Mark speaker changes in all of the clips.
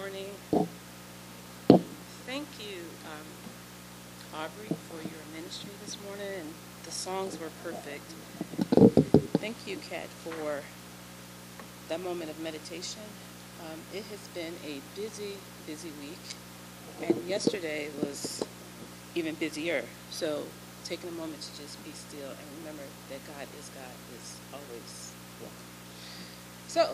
Speaker 1: morning. Thank you, Aubrey, for your ministry this morning, and the songs were perfect. Thank you, Kat, for that moment of meditation. It has been a busy, busy week, and yesterday was even busier. So taking a moment to just be still and remember that God is always welcome. So,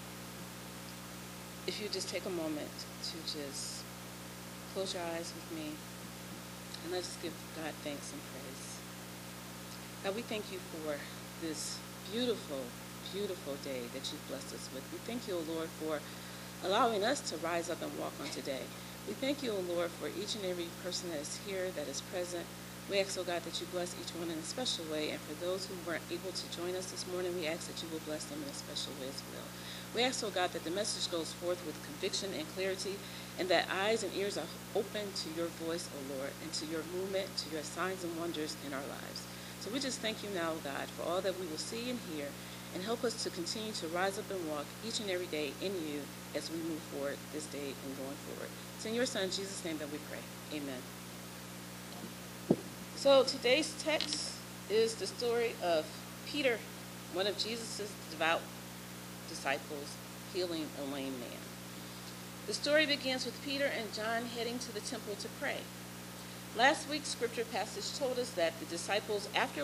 Speaker 1: if you just take a moment to just close your eyes with me, and let's give God thanks and praise. God, we thank you for this beautiful, beautiful day that you've blessed us with. We thank you, O Lord, for allowing us to rise up and walk on today. We thank you, O Lord, for each and every person that is here, that is present. We ask, O God, that you bless each one in a special way. And for those who weren't able to join us this morning, we ask that you will bless them in a special way as well. We ask, O God, that the message goes forth with conviction and clarity, and that eyes and ears are open to your voice, O Lord, and to your movement, to your signs and wonders in our lives. So we just thank you now, God, for all that we will see and hear, and help us to continue to rise up and walk each and every day in you as we move forward this day and going forward. It's in your Son, Jesus' name, that we pray. Amen. So today's text is the story of Peter, one of Jesus' devout disciples, healing a lame man. The story begins with Peter and John heading to the temple to pray. Last week's scripture passage told us that the disciples, after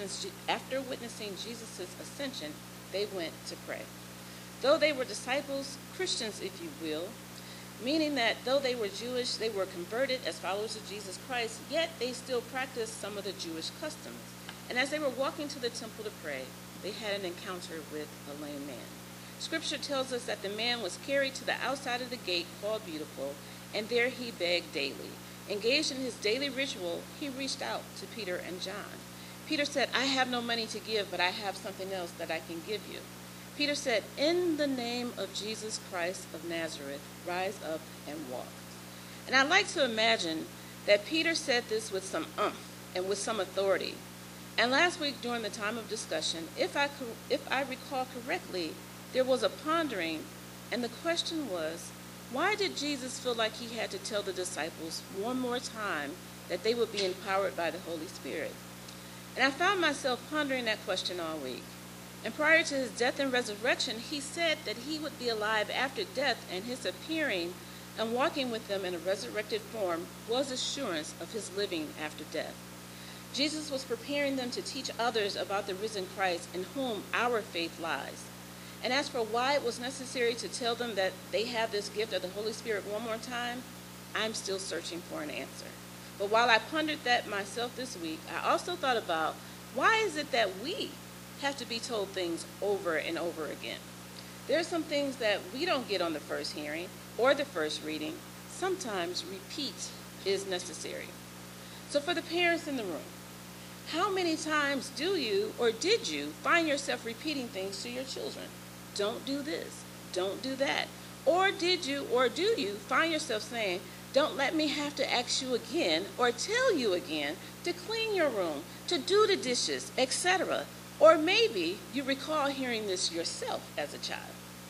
Speaker 1: witnessing Jesus' ascension, they went to pray. Though they were disciples, Christians, if you will, meaning that though they were Jewish, they were converted as followers of Jesus Christ, yet they still practiced some of the Jewish customs. And as they were walking to the temple to pray, they had an encounter with a lame man. Scripture tells us that the man was carried to the outside of the gate called Beautiful, and there he begged daily. Engaged in his daily ritual, he reached out to Peter and John. Peter said, "I have no money to give, but I have something else that I can give you." Peter said, "In the name of Jesus Christ of Nazareth, rise up and walk." And I like to imagine that Peter said this with some umph and with some authority. And last week during the time of discussion, if I recall correctly, there was a pondering, and the question was, why did Jesus feel like he had to tell the disciples one more time that they would be empowered by the Holy Spirit? And I found myself pondering that question all week. And prior to his death and resurrection, he said that he would be alive after death, and his appearing and walking with them in a resurrected form was assurance of his living after death. Jesus was preparing them to teach others about the risen Christ in whom our faith lies. And as for why it was necessary to tell them that they have this gift of the Holy Spirit one more time, I'm still searching for an answer. But while I pondered that myself this week, I also thought about why is it that we have to be told things over and over again? There are some things that we don't get on the first hearing or the first reading. Sometimes repeat is necessary. So for the parents in the room, how many times do you or did you find yourself repeating things to your children? Don't do this, don't do that. Or did you or do you find yourself saying, don't let me have to ask you again or tell you again to clean your room, to do the dishes, etc. Or maybe you recall hearing this yourself as a child.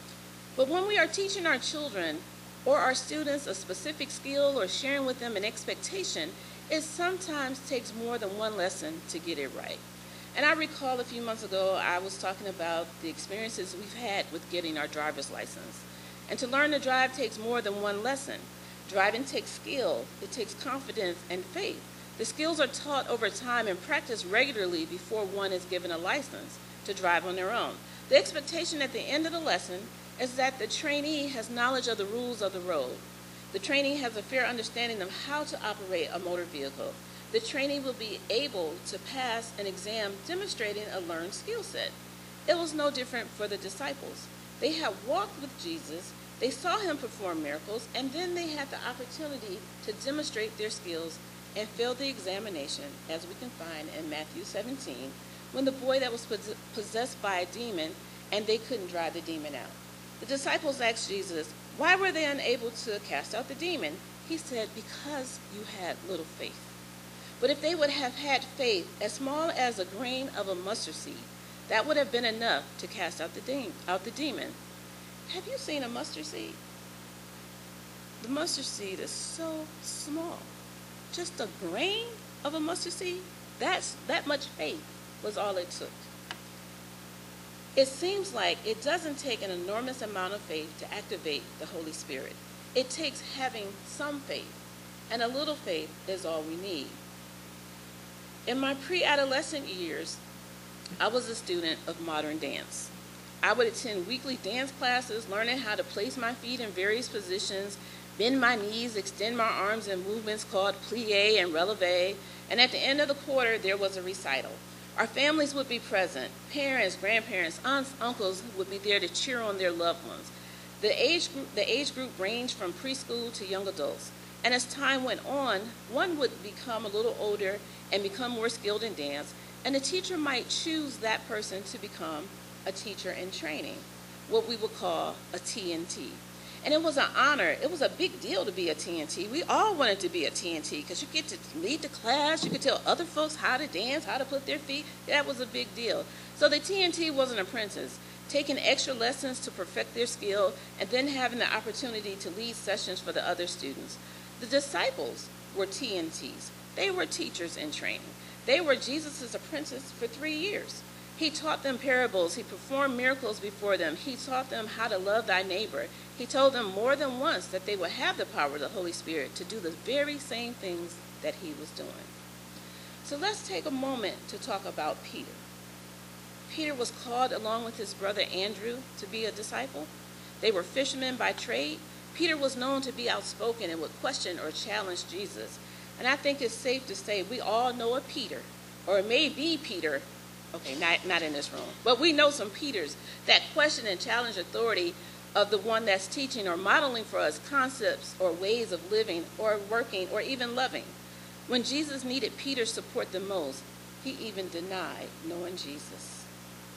Speaker 1: But when we are teaching our children or our students a specific skill or sharing with them an expectation, it sometimes takes more than one lesson to get it right. And I recall a few months ago, I was talking about the experiences we've had with getting our driver's license. And to learn to drive takes more than one lesson. Driving takes skill, it takes confidence and faith. The skills are taught over time and practiced regularly before one is given a license to drive on their own. The expectation at the end of the lesson is that the trainee has knowledge of the rules of the road. The trainee has a fair understanding of how to operate a motor vehicle. The trainee will be able to pass an exam demonstrating a learned skill set. It was no different for the disciples. They had walked with Jesus, they saw him perform miracles, and then they had the opportunity to demonstrate their skills and failed the examination, as we can find in Matthew 17, when the boy that was possessed by a demon, and they couldn't drive the demon out. The disciples asked Jesus, why were they unable to cast out the demon? He said, because you had little faith. But if they would have had faith as small as a grain of a mustard seed, that would have been enough to cast out the demon. Have you seen a mustard seed? The mustard seed is so small. Just a grain of a mustard seed, that much faith was all it took. It seems like it doesn't take an enormous amount of faith to activate the Holy Spirit. It takes having some faith, and a little faith is all we need. In my pre-adolescent years, I was a student of modern dance. I would attend weekly dance classes, learning how to place my feet in various positions, bend my knees, extend my arms in movements called plie and releve, and at the end of the quarter, there was a recital. Our families would be present. Parents, grandparents, aunts, uncles would be there to cheer on their loved ones. The age group ranged from preschool to young adults. And as time went on, one would become a little older and become more skilled in dance, and the teacher might choose that person to become a teacher in training, what we would call a TNT. And it was an honor. It was a big deal to be a TNT. We all wanted to be a TNT because you get to lead the class. You could tell other folks how to dance, how to put their feet. That was a big deal. So the TNT was an apprentice, taking extra lessons to perfect their skill and then having the opportunity to lead sessions for the other students. The disciples were TNTs. They were teachers in training. They were Jesus' apprentices for 3 years. He taught them parables. He performed miracles before them. He taught them how to love thy neighbor. He told them more than once that they would have the power of the Holy Spirit to do the very same things that he was doing. So let's take a moment to talk about Peter. Peter was called along with his brother Andrew to be a disciple. They were fishermen by trade. Peter was known to be outspoken and would question or challenge Jesus. And I think it's safe to say we all know a Peter, or it may be Peter. Okay, not in this room. But we know some Peters that question and challenge authority of the one that's teaching or modeling for us concepts or ways of living or working or even loving. When Jesus needed Peter's support the most, he even denied knowing Jesus.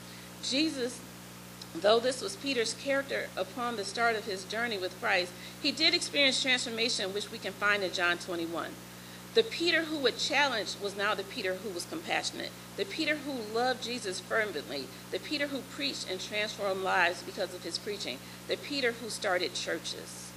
Speaker 1: Jesus, though this was Peter's character upon the start of his journey with Christ, he did experience transformation, which we can find in John 21. The Peter who would challenge was now the Peter who was compassionate. The Peter who loved Jesus fervently. The Peter who preached and transformed lives because of his preaching. The Peter who started churches.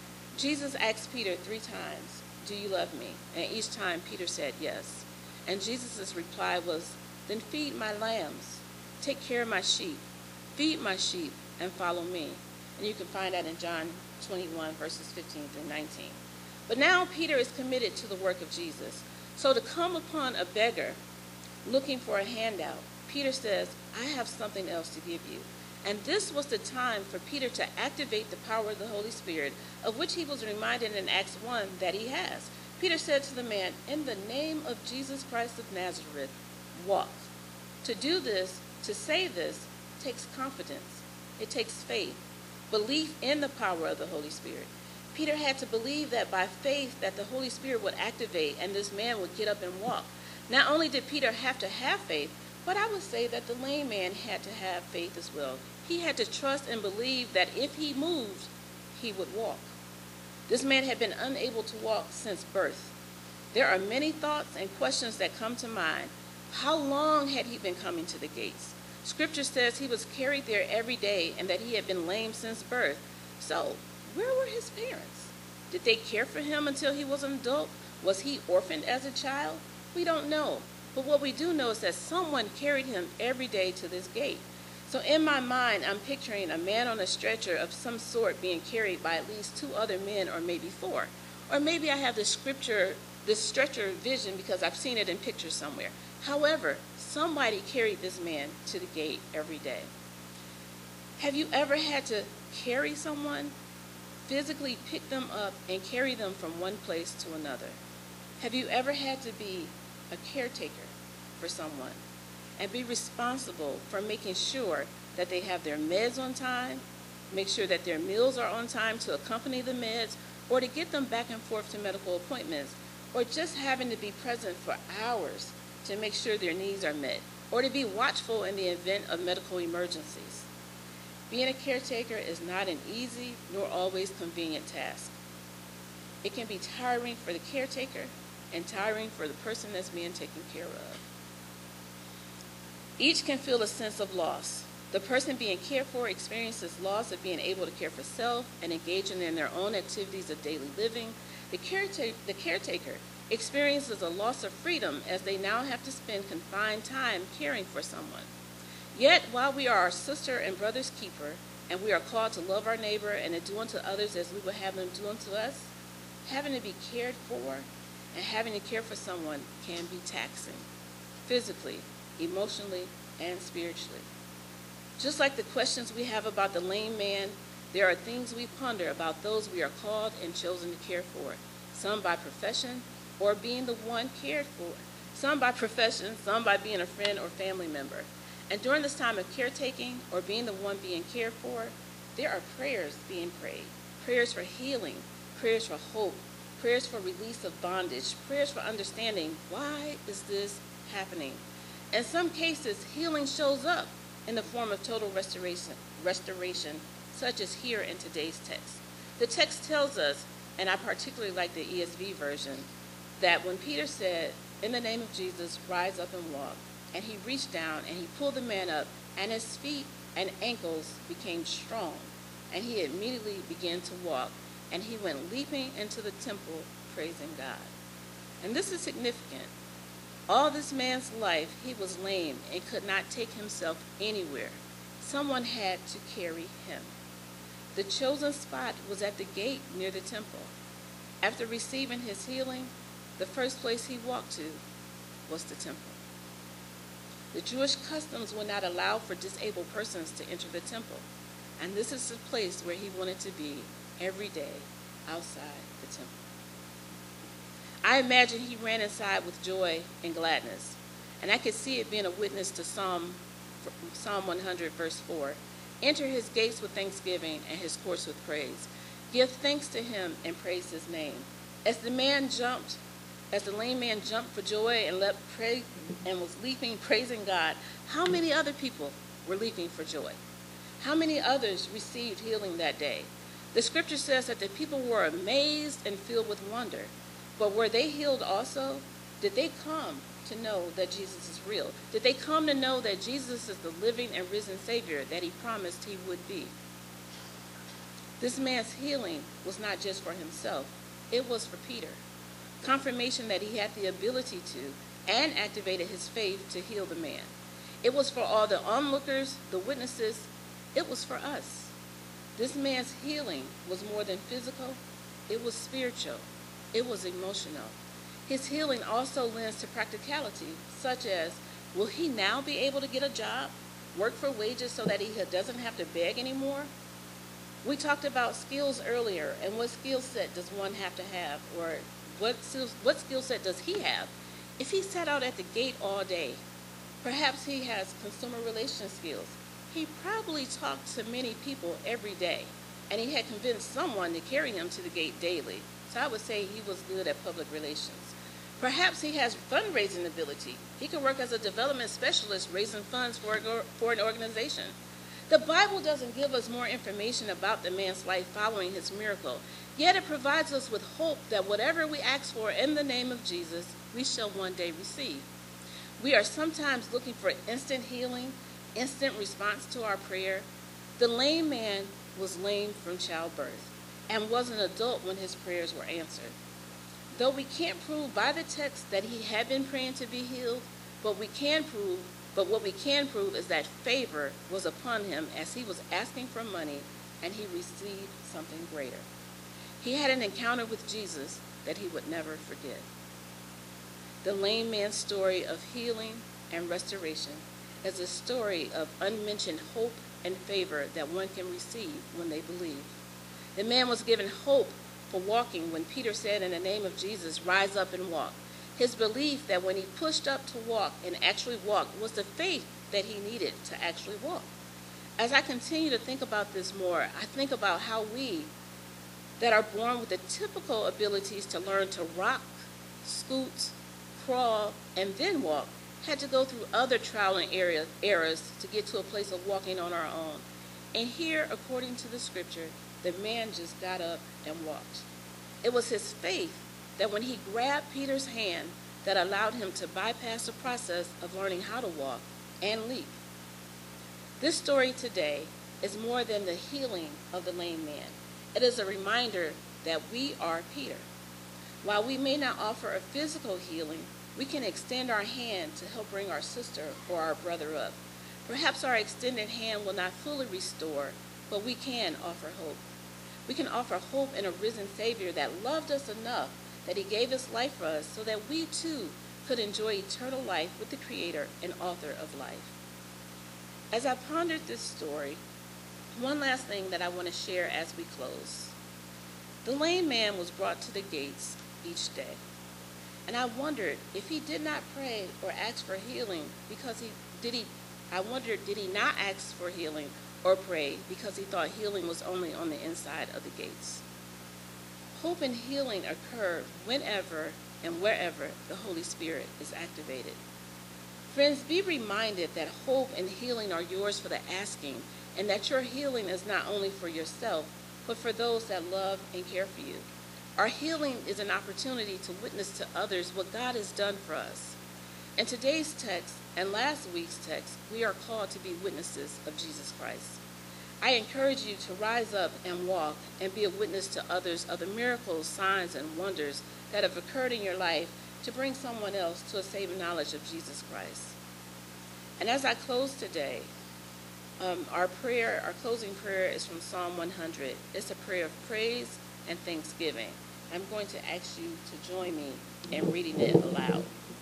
Speaker 1: Jesus asked Peter 3 times, "Do you love me?" And each time Peter said yes. And Jesus' reply was, "Then feed my lambs. Take care of my sheep. Feed my sheep and follow me." And you can find that in John 21, verses 15 through 19. But now Peter is committed to the work of Jesus. So to come upon a beggar looking for a handout, Peter says, "I have something else to give you." And this was the time for Peter to activate the power of the Holy Spirit, of which he was reminded in Acts 1 that he has. Peter said to the man, "In the name of Jesus Christ of Nazareth, walk." To do this, to say this, takes confidence. It takes faith, belief in the power of the Holy Spirit. Peter had to believe that by faith that the Holy Spirit would activate and this man would get up and walk. Not only did Peter have to have faith, but I would say that the lame man had to have faith as well. He had to trust and believe that if he moved, he would walk. This man had been unable to walk since birth. There are many thoughts and questions that come to mind. How long had he been coming to the gates? Scripture says he was carried there every day and that he had been lame since birth. So, where were his parents? Did they care for him until he was an adult? Was he orphaned as a child? We don't know. But what we do know is that someone carried him every day to this gate. So in my mind, I'm picturing a man on a stretcher of some sort being carried by at least 2 other men or maybe 4. Or maybe I have this stretcher vision because I've seen it in pictures somewhere. However, somebody carried this man to the gate every day. Have you ever had to carry someone? Physically pick them up and carry them from one place to another? Have you ever had to be a caretaker for someone and be responsible for making sure that they have their meds on time, make sure that their meals are on time to accompany the meds, or to get them back and forth to medical appointments, or just having to be present for hours to make sure their needs are met, or to be watchful in the event of medical emergencies? Being a caretaker is not an easy nor always convenient task. It can be tiring for the caretaker and tiring for the person that's being taken care of. Each can feel a sense of loss. The person being cared for experiences loss of being able to care for self and engaging in their own activities of daily living. The caretaker experiences a loss of freedom as they now have to spend confined time caring for someone. Yet, while we are our sister and brother's keeper, and we are called to love our neighbor and to do unto others as we would have them do unto us, having to be cared for and having to care for someone can be taxing, physically, emotionally, and spiritually. Just like the questions we have about the lame man, there are things we ponder about those we are called and chosen to care for, some by profession or being the one cared for, some by profession, some by being a friend or family member. And during this time of caretaking or being the one being cared for, there are prayers being prayed, prayers for healing, prayers for hope, prayers for release of bondage, prayers for understanding, why is this happening? In some cases, healing shows up in the form of total restoration, such as here in today's text. The text tells us, and I particularly like the ESV version, that when Peter said, "In the name of Jesus, rise up and walk," and he reached down and he pulled the man up, and his feet and ankles became strong, and he immediately began to walk, and he went leaping into the temple, praising God. And this is significant. All this man's life, he was lame and could not take himself anywhere. Someone had to carry him. The chosen spot was at the gate near the temple. After receiving his healing, the first place he walked to was the temple. The Jewish customs would not allow for disabled persons to enter the temple, and this is the place where he wanted to be every day, outside the temple. I imagine he ran inside with joy and gladness, and I could see it being a witness to Psalm 100, verse 4. Enter his gates with thanksgiving and his courts with praise. Give thanks to him and praise his name. As the lame man jumped for joy and was leaping, praising God, how many other people were leaping for joy? How many others received healing that day? The scripture says that the people were amazed and filled with wonder. But were they healed also? Did they come to know that Jesus is real? Did they come to know that Jesus is the living and risen Savior that he promised he would be? This man's healing was not just for himself. It was for Peter. Confirmation that he had the ability to and activated his faith to heal the man. It was for all the onlookers, the witnesses. It was for us. This man's healing was more than physical. It was spiritual. It was emotional. His healing also lends to practicality, such as, will he now be able to get a job, work for wages so that he doesn't have to beg anymore? We talked about skills earlier, and what skill set does one have to have, or what skill set does he have? If he sat out at the gate all day, perhaps he has consumer relations skills. He probably talked to many people every day, and he had convinced someone to carry him to the gate daily. So I would say he was good at public relations. Perhaps he has fundraising ability. He could work as a development specialist raising funds for an organization. The Bible doesn't give us more information about the man's life following his miracle, yet it provides us with hope that whatever we ask for in the name of Jesus, we shall one day receive. We are sometimes looking for instant healing, instant response to our prayer. The lame man was lame from childbirth and was an adult when his prayers were answered. Though we can't prove by the text that he had been praying to be healed, what we can prove is that favor was upon him as he was asking for money and he received something greater. He had an encounter with Jesus that he would never forget. The lame man's story of healing and restoration is a story of unmentioned hope and favor that one can receive when they believe. The man was given hope for walking when Peter said, in the name of Jesus, rise up and walk. His belief that when he pushed up to walk and actually walked was the faith that he needed to actually walk. As I continue to think about this more, I think about how we that are born with the typical abilities to learn to rock, scoot, crawl, and then walk had to go through other trial and errors to get to a place of walking on our own. And here, according to the scripture, the man just got up and walked. It was his faith that when he grabbed Peter's hand that allowed him to bypass the process of learning how to walk and leap. This story today is more than the healing of the lame man. It is a reminder that we are Peter. While we may not offer a physical healing, we can extend our hand to help bring our sister or our brother up. Perhaps our extended hand will not fully restore, but we can offer hope. We can offer hope in a risen Savior that loved us enough that he gave his life for us so that we too could enjoy eternal life with the Creator and Author of life. As I pondered this story, one last thing that I want to share as we close. The lame man was brought to the gates each day. And I wondered if he did not pray or ask for healing did he not ask for healing or pray because he thought healing was only on the inside of the gates? Hope and healing occur whenever and wherever the Holy Spirit is activated. Friends, be reminded that hope and healing are yours for the asking, and that your healing is not only for yourself, but for those that love and care for you. Our healing is an opportunity to witness to others what God has done for us. In today's text and last week's text, we are called to be witnesses of Jesus Christ. I encourage you to rise up and walk and be a witness to others of the miracles, signs, and wonders that have occurred in your life to bring someone else to a saving knowledge of Jesus Christ. And as I close today, our closing prayer is from Psalm 100. It's a prayer of praise and thanksgiving. I'm going to ask you to join me in reading it aloud.